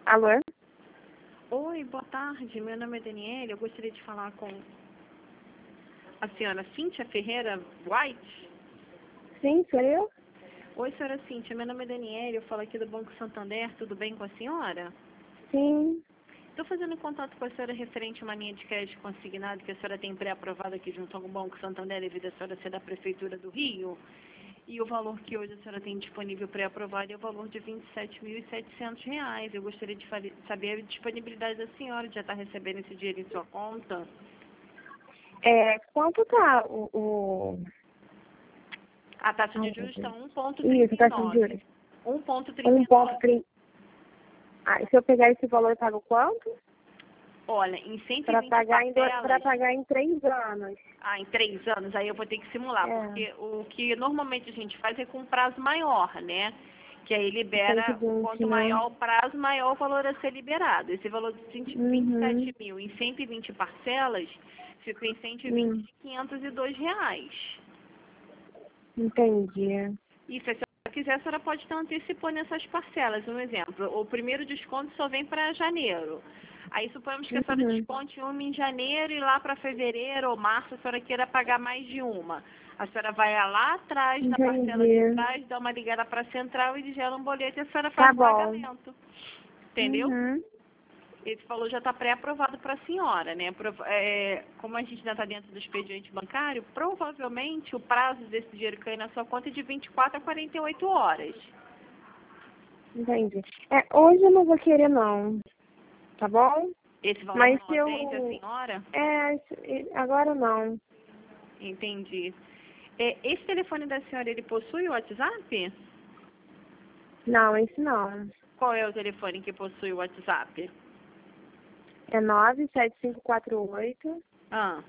Alô? Oi, boa tarde. Meu nome é Daniela. Eu gostaria de falar com a senhora Cíntia Ferreira White. Sim, sou eu? Oi, senhora Cíntia. Meu nome é Daniela. Eu falo aqui do Banco Santander. Tudo bem com a senhora? Sim. Estou fazendo contato com a senhora referente a uma linha de crédito consignado que a senhora tem pré-aprovada aqui junto ao Banco Santander devido a senhora ser da Prefeitura do Rio. E o valor que hoje a senhora tem disponível pré-aprovado é o valor de R$ 27.700. Eu gostaria de saber a disponibilidade da senhora de já estar recebendo esse dinheiro em sua conta. Quanto tá A taxa de juros está Isso, taxa de 1,39. juros. 1,39. 1,30. Ah, e se eu pegar esse valor, eu pago quanto? Olha, em 120 Para pagar parcelas... em 3 anos. Ah, em 3 anos, aí eu vou ter que simular, É. porque o que normalmente a gente faz é com um prazo maior, né? Que aí libera, 120, quanto né? maior o prazo, maior o valor a ser liberado. Esse valor de 27 mil em 120 parcelas fica em 120.502 reais. Entendi. E se a senhora quiser, a senhora pode estar antecipando essas parcelas. Um exemplo, o primeiro desconto só vem para janeiro. Aí suponhamos que a senhora desconte uma em janeiro e lá para fevereiro ou março a senhora queira pagar mais de uma. A senhora vai lá atrás, na parcela de trás, dá uma ligada para a central e gera um boleto e a senhora faz o pagamento. Entendeu? Esse valor já está pré-aprovado para a senhora, né? Como a gente ainda está dentro do expediente bancário, provavelmente o prazo desse dinheiro cair na sua conta é de 24 a 48 horas. Entendi. Hoje eu não vou querer, não. Tá bom? Esse valor Mas não se eu... atende a senhora? Agora não. Entendi. Esse telefone da senhora, ele possui o WhatsApp? Não, esse não. Qual é o telefone que possui o WhatsApp? É 97548 Ah,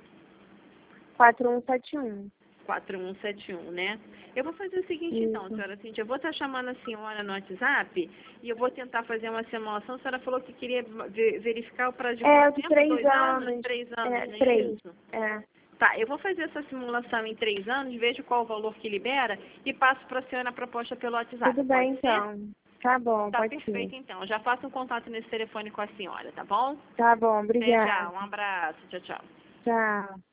4171. 4171, né? Eu vou fazer o seguinte então, senhora Cíntia, eu vou estar chamando a senhora no WhatsApp e eu vou tentar fazer uma simulação. A senhora falou que queria verificar o prazo de quanto tempo? 3 2 anos? anos. 3 anos, não é 3. isso? Tá, eu vou fazer essa simulação em 3 anos, vejo qual o valor que libera e passo para a senhora a proposta pelo WhatsApp. Tudo bem, então. Tá bom, Tá pode perfeito, ser. então. Já faço um contato nesse telefone com a senhora, tá bom? Tá bom, Até já, obrigada. um abraço. Tchau, tchau. Tchau.